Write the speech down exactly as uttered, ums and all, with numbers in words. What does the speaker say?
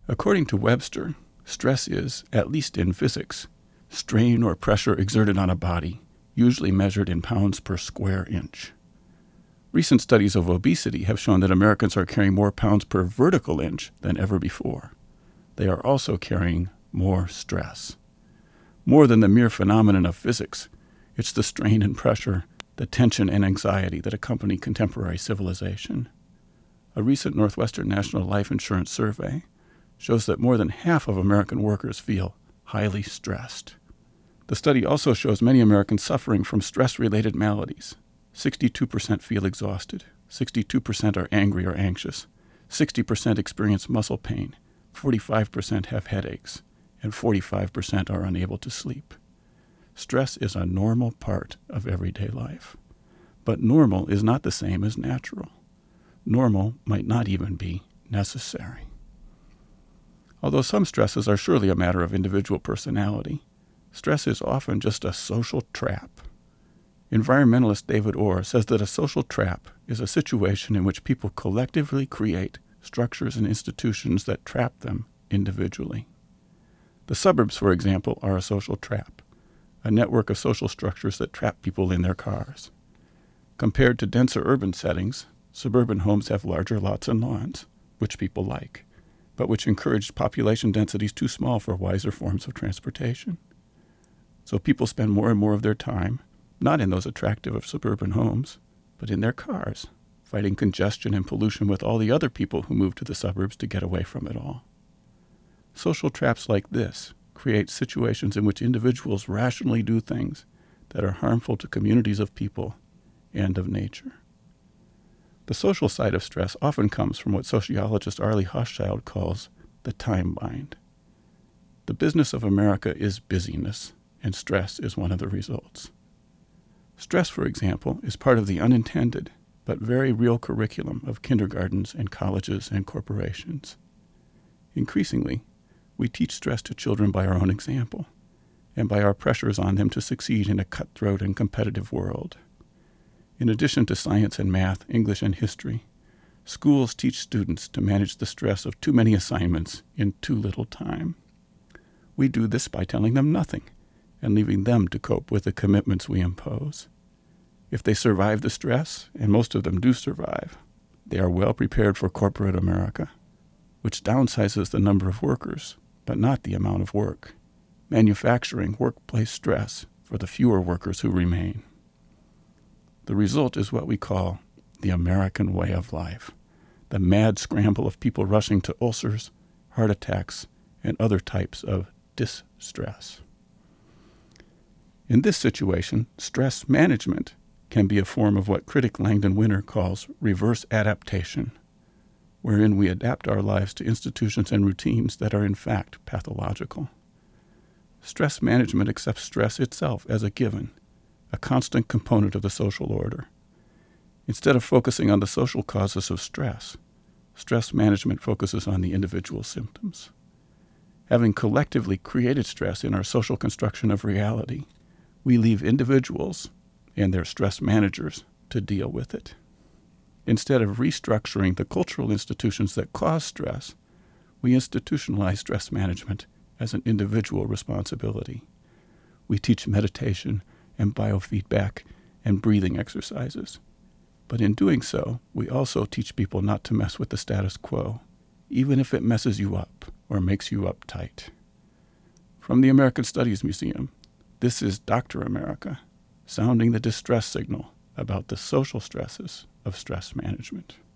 According to Webster, stress is, at least in physics, strain or pressure exerted on a body, usually measured in pounds per square inch. Recent studies of obesity have shown that Americans are carrying more pounds per vertical inch than ever before. They are also carrying more stress. More than the mere phenomenon of physics, it's the strain and pressure, the tension and anxiety that accompany contemporary civilization. A recent Northwestern National Life Insurance survey shows that more than half of American workers feel highly stressed. The study also shows many Americans suffering from stress-related maladies. sixty-two percent feel exhausted, sixty-two percent are angry or anxious, sixty percent experience muscle pain, forty-five percent have headaches, and forty-five percent are unable to sleep. Stress is a normal part of everyday life. But normal is not the same as natural. Normal might not even be necessary. Although some stresses are surely a matter of individual personality, stress is often just a social trap. Environmentalist David Orr says that a social trap is a situation in which people collectively create structures and institutions that trap them individually. The suburbs, for example, are a social trap, a network of social structures that trap people in their cars. Compared to denser urban settings, suburban homes have larger lots and lawns, which people like, but which encourage population densities too small for wiser forms of transportation. So people spend more and more of their time, not in those attractive suburban homes, but in their cars, fighting congestion and pollution with all the other people who move to the suburbs to get away from it all. Social traps like this create situations in which individuals rationally do things that are harmful to communities of people and of nature. The social side of stress often comes from what sociologist Arlie Hochschild calls the time bind. The business of America is busyness, and stress is one of the results. Stress, for example, is part of the unintended but very real curriculum of kindergartens and colleges and corporations. Increasingly, we teach stress to children by our own example, and by our pressures on them to succeed in a cutthroat and competitive world. In addition to science and math, English and history, schools teach students to manage the stress of too many assignments in too little time. We do this by telling them nothing and leaving them to cope with the commitments we impose. If they survive the stress, and most of them do survive, they are well prepared for corporate America, which downsizes the number of workers, but not the amount of work, manufacturing workplace stress for the fewer workers who remain. The result is what we call the American way of life, the mad scramble of people rushing to ulcers, heart attacks, and other types of distress. In this situation, stress management can be a form of what critic Langdon Winter calls reverse adaptation, wherein we adapt our lives to institutions and routines that are in fact pathological. Stress management accepts stress itself as a given, a constant component of the social order. Instead of focusing on the social causes of stress, stress management focuses on the individual symptoms. Having collectively created stress in our social construction of reality, we leave individuals and their stress managers to deal with it. Instead of restructuring the cultural institutions that cause stress, we institutionalize stress management as an individual responsibility. We teach meditation and biofeedback and breathing exercises. But in doing so, we also teach people not to mess with the status quo, even if it messes you up or makes you uptight. From the American Studies Museum, this is Doctor America, sounding the distress signal about the social stresses of stress management.